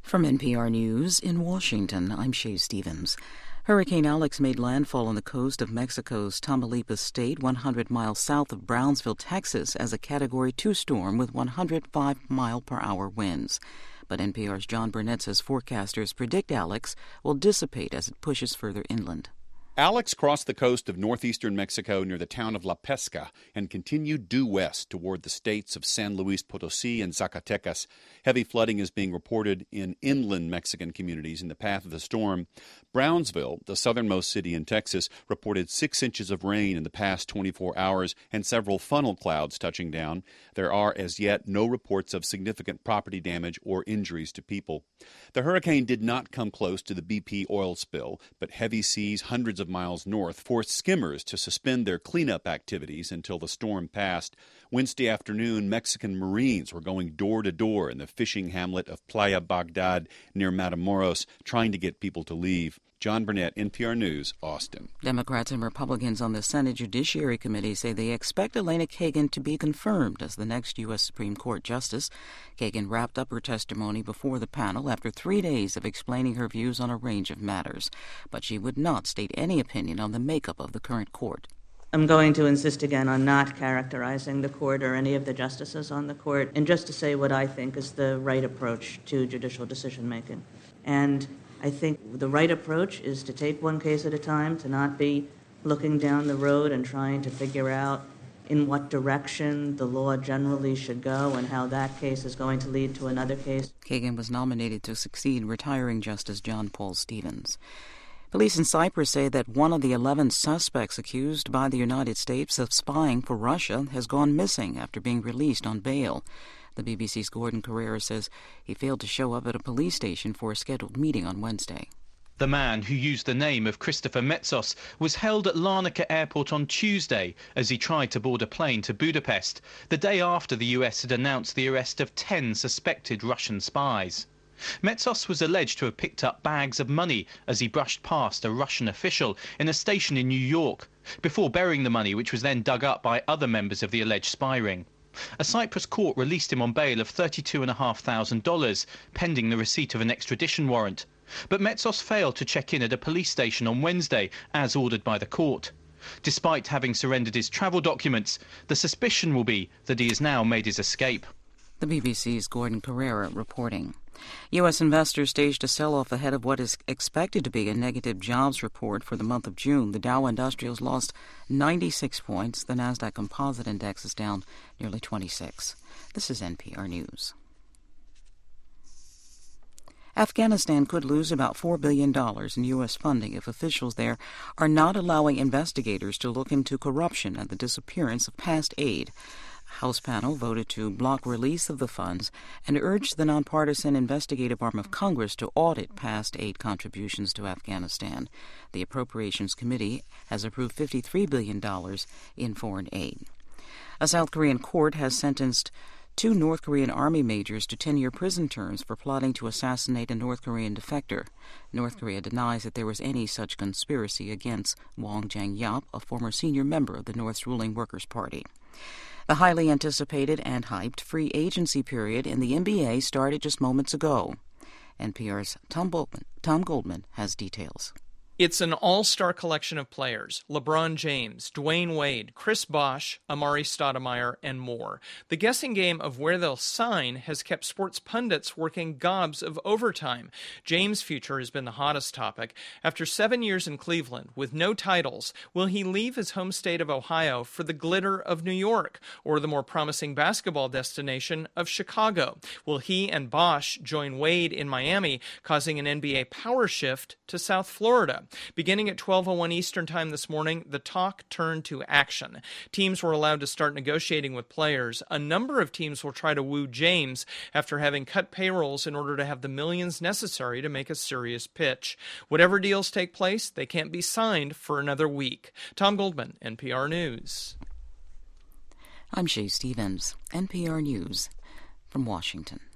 From NPR News in Washington, I'm Shay Stevens. Hurricane Alex made landfall on the coast of Mexico's Tamaulipas state, 100 miles south of Brownsville, Texas, as a Category 2 storm with 105-mile-per-hour winds. But NPR's John Burnett says forecasters predict Alex will dissipate as it pushes further inland. Alex crossed the coast of northeastern Mexico near the town of La Pesca and continued due west toward the states of San Luis Potosí and Zacatecas. Heavy flooding is being reported in inland Mexican communities in the path of the storm. Brownsville, the southernmost city in Texas, reported 6 inches of rain in the past 24 hours and several funnel clouds touching down. There are as yet no reports of significant property damage or injuries to people. The hurricane did not come close to the BP oil spill, but heavy seas hundreds of miles north forced skimmers to suspend their cleanup activities until the storm passed. Wednesday afternoon, Mexican Marines were going door to door in the fishing hamlet of Playa Bagdad near Matamoros, trying to get people to leave. John Burnett, NPR News, Austin. Democrats and Republicans on the Senate Judiciary Committee say they expect Elena Kagan to be confirmed as the next U.S. Supreme Court justice. Kagan wrapped up her testimony before the panel after 3 days of explaining her views on a range of matters. But she would not state any opinion on the makeup of the current court. I'm going to insist again on not characterizing the court or any of the justices on the court, and just to say what I think is the right approach to judicial decision-making. And I think the right approach is to take one case at a time, to not be looking down the road and trying to figure out in what direction the law generally should go and how that case is going to lead to another case. Kagan was nominated to succeed retiring Justice John Paul Stevens. Police in Cyprus say that one of the 11 suspects accused by the United States of spying for Russia has gone missing after being released on bail. The BBC's Gordon Carrera says he failed to show up at a police station for a scheduled meeting on Wednesday. The man, who used the name of Christopher Metsos, was held at Larnaca Airport on Tuesday as he tried to board a plane to Budapest, the day after the US had announced the arrest of 10 suspected Russian spies. Metsos was alleged to have picked up bags of money as he brushed past a Russian official in a station in New York, before burying the money, which was then dug up by other members of the alleged spy ring. A Cyprus court released him on bail of $32,500, pending the receipt of an extradition warrant. But Metsos failed to check in at a police station on Wednesday, as ordered by the court. Despite having surrendered his travel documents, the suspicion will be that he has now made his escape. The BBC's Gordon Carrera reporting. U.S. investors staged a sell-off ahead of what is expected to be a negative jobs report for the month of June. The Dow Industrials lost 96 points. The Nasdaq Composite Index is down nearly 26. This is NPR News. Afghanistan could lose about $4 billion in U.S. funding if officials there are not allowing investigators to look into corruption and the disappearance of past aid. House panel voted to block release of the funds and urged the nonpartisan investigative arm of Congress to audit past aid contributions to Afghanistan. The Appropriations Committee has approved $53 billion in foreign aid. A South Korean court has sentenced 2 North Korean Army majors to 10-year prison terms for plotting to assassinate a North Korean defector. North Korea denies that there was any such conspiracy against Wong Jang-yap, a former senior member of the North's ruling Workers' Party. The highly anticipated and hyped free agency period in the NBA started just moments ago. NPR's Tom Goldman has details. It's an all-star collection of players: LeBron James, Dwayne Wade, Chris Bosh, Amari Stoudemire, and more. The guessing game of where they'll sign has kept sports pundits working gobs of overtime. James' future has been the hottest topic. After 7 years in Cleveland with no titles, will he leave his home state of Ohio for the glitter of New York or the more promising basketball destination of Chicago? Will he and Bosh join Wade in Miami, causing an NBA power shift to South Florida? Beginning at 12:01 Eastern Time this morning, the talk turned to action. Teams were allowed to start negotiating with players. A number of teams will try to woo James after having cut payrolls in order to have the millions necessary to make a serious pitch. Whatever deals take place, they can't be signed for another week. Tom Goldman, NPR News. I'm Shay Stevens, NPR News from Washington.